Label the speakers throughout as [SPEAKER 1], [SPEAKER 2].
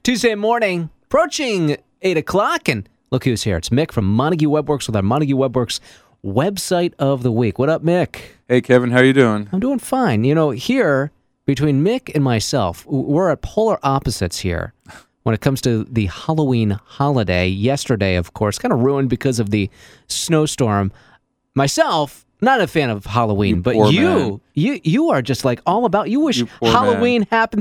[SPEAKER 1] Tuesday morning, approaching 8 o'clock, and look who's here. It's Mick from Montague Webworks with our Montague Webworks website of the week. What up, Mick?
[SPEAKER 2] Hey, Kevin, how you doing?
[SPEAKER 1] I'm doing fine. You know, here, between Mick and myself, we're at polar opposites here when it comes to the Halloween holiday. Yesterday, of course, kind of ruined because of the snowstorm. Myself, not a fan of Halloween, but you are just like all about, you wish Halloween happened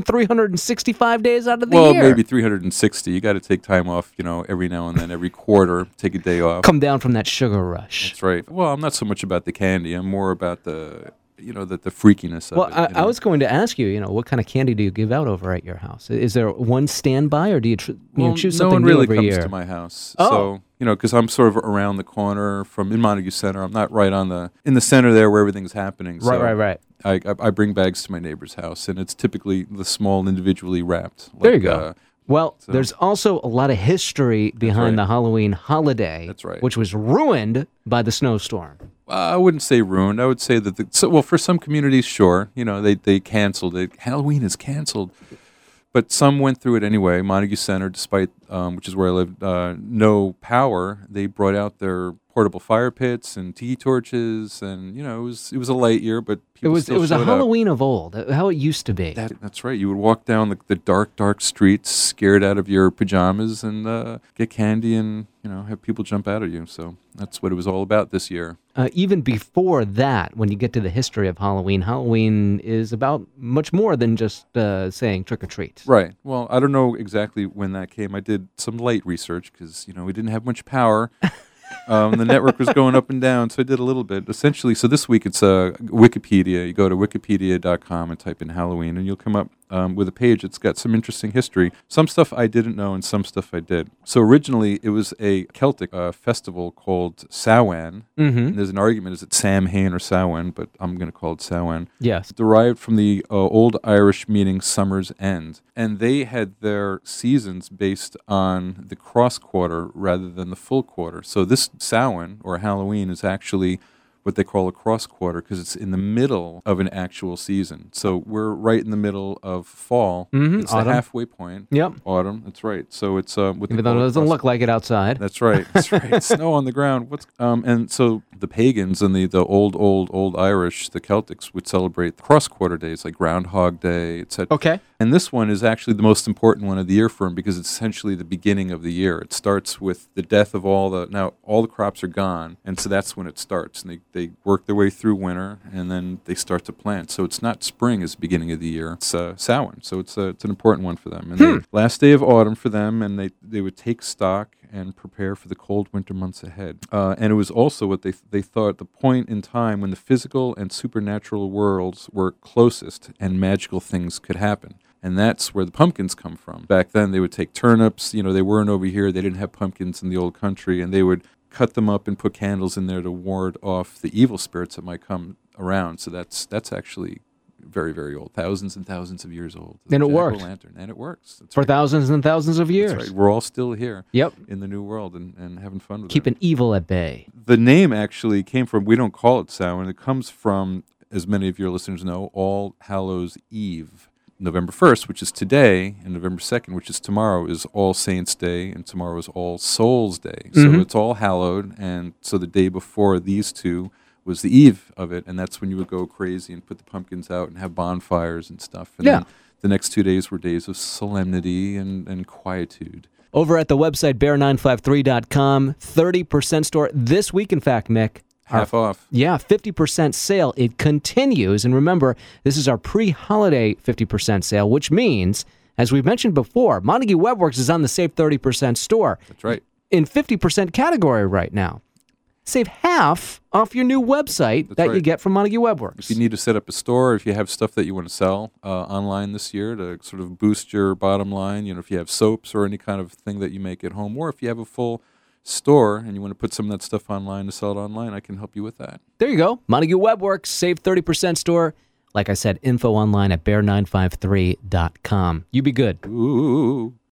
[SPEAKER 1] 365 days out of the year.
[SPEAKER 2] Well, maybe 360. You got to take time off, every now and then, every quarter, take a day off.
[SPEAKER 1] Come down from that sugar rush.
[SPEAKER 2] That's right. Well, I'm not so much about the candy. I'm more about the freakiness of it.
[SPEAKER 1] Well, I was going to ask you, what kind of candy do you give out over at your house? Is there one standby, or do you choose something new every year?
[SPEAKER 2] No one really comes to my house.
[SPEAKER 1] Oh.
[SPEAKER 2] So, because I'm sort of around the corner in Montague Center. I'm not right in the center there where everything's happening. So
[SPEAKER 1] Right.
[SPEAKER 2] I bring bags to my neighbor's house, and it's typically the small individually wrapped.
[SPEAKER 1] There you go. There's also a lot of history behind the Halloween holiday.
[SPEAKER 2] That's right.
[SPEAKER 1] Which was ruined by the snowstorm.
[SPEAKER 2] I wouldn't say ruined. I would say that, for some communities, sure, they canceled it. Halloween is canceled. But some went through it anyway. Montague Center, despite, which is where I live, no power, they brought out their portable fire pits and tiki torches, and, it was a light year, but people still
[SPEAKER 1] It was a
[SPEAKER 2] showed
[SPEAKER 1] Halloween of old, how it used to be.
[SPEAKER 2] That's right. You would walk down the dark streets, scared out of your pajamas, and get candy and, have people jump out at you. So that's what it was all about this year.
[SPEAKER 1] Even before that, when you get to the history of Halloween, Halloween is about much more than just saying trick or treat.
[SPEAKER 2] Right. Well, I don't know exactly when that came. I did some light research because, we didn't have much power. The network was going up and down, so I did a little bit. Essentially, so this week it's Wikipedia. You go to wikipedia.com and type in Halloween, and you'll come up with a page that's got some interesting history. Some stuff I didn't know, and some stuff I did. So originally, it was a Celtic festival called Samhain.
[SPEAKER 1] Mm-hmm.
[SPEAKER 2] And there's an argument, is it Samhain or Samhain, but I'm going to call it Samhain.
[SPEAKER 1] Yes.
[SPEAKER 2] It's derived from the Old Irish meaning summer's end. And they had their seasons based on the cross quarter rather than the full quarter. So this Samhain, or Halloween, is actually what they call a cross quarter because it's in the middle of an actual season. So we're right in the middle of fall.
[SPEAKER 1] Mm-hmm.
[SPEAKER 2] It's
[SPEAKER 1] autumn.
[SPEAKER 2] the halfway point.
[SPEAKER 1] Yep.
[SPEAKER 2] Autumn, that's right. So it's
[SPEAKER 1] even though it doesn't look like it outside.
[SPEAKER 2] That's right. Snow on the ground. And so the pagans and the old Irish, the Celtics, would celebrate the cross quarter days like Groundhog Day, etc.
[SPEAKER 1] Okay.
[SPEAKER 2] And this one is actually the most important one of the year for them because it's essentially the beginning of the year. It starts with the death of all the crops are gone, and so that's when it starts. And they work their way through winter, and then they start to plant. So it's not spring as the beginning of the year. It's Samhain. So it's an important one for them. And the last day of autumn for them, and they would take stock and prepare for the cold winter months ahead. And it was also what they thought the point in time when the physical and supernatural worlds were closest and magical things could happen. And that's where the pumpkins come from. Back then, they would take turnips. They weren't over here. They didn't have pumpkins in the old country. And they would cut them up and put candles in there to ward off the evil spirits that might come around. So that's actually very, very old. Thousands and thousands of years old.
[SPEAKER 1] And it worked.
[SPEAKER 2] And it works. That's
[SPEAKER 1] for
[SPEAKER 2] right.
[SPEAKER 1] Thousands and thousands of years.
[SPEAKER 2] That's right. We're all still here.
[SPEAKER 1] Yep.
[SPEAKER 2] In the new world and having fun with it.
[SPEAKER 1] Keeping evil at bay.
[SPEAKER 2] The name actually came from, we don't call it Samhain. It comes from, as many of your listeners know, All Hallows Eve. November 1st, which is today, and November 2nd, which is tomorrow, is All Saints' Day, and tomorrow is All Souls' Day. So it's all hallowed, and so the day before these two was the eve of it, and that's when you would go crazy and put the pumpkins out and have bonfires and stuff. And then the next 2 days were days of solemnity and quietude.
[SPEAKER 1] Over at the website, bear953.com, 30% store this week, in fact, Mick.
[SPEAKER 2] Half off.
[SPEAKER 1] Yeah, 50% sale. It continues. And remember, this is our pre-holiday 50% sale, which means, as we've mentioned before, Montague Webworks is on the Save 30% store.
[SPEAKER 2] That's right.
[SPEAKER 1] In 50% category right now. Save half off your new website you get from Montague Webworks.
[SPEAKER 2] If you need to set up a store, if you have stuff that you want to sell online this year to sort of boost your bottom line, if you have soaps or any kind of thing that you make at home, or if you have a full store and you want to put some of that stuff online to sell it online, I can help you with that.
[SPEAKER 1] There you go. Montague Webworks, Save 30% store. Like I said, info online at bear953.com. You be good.
[SPEAKER 2] Ooh.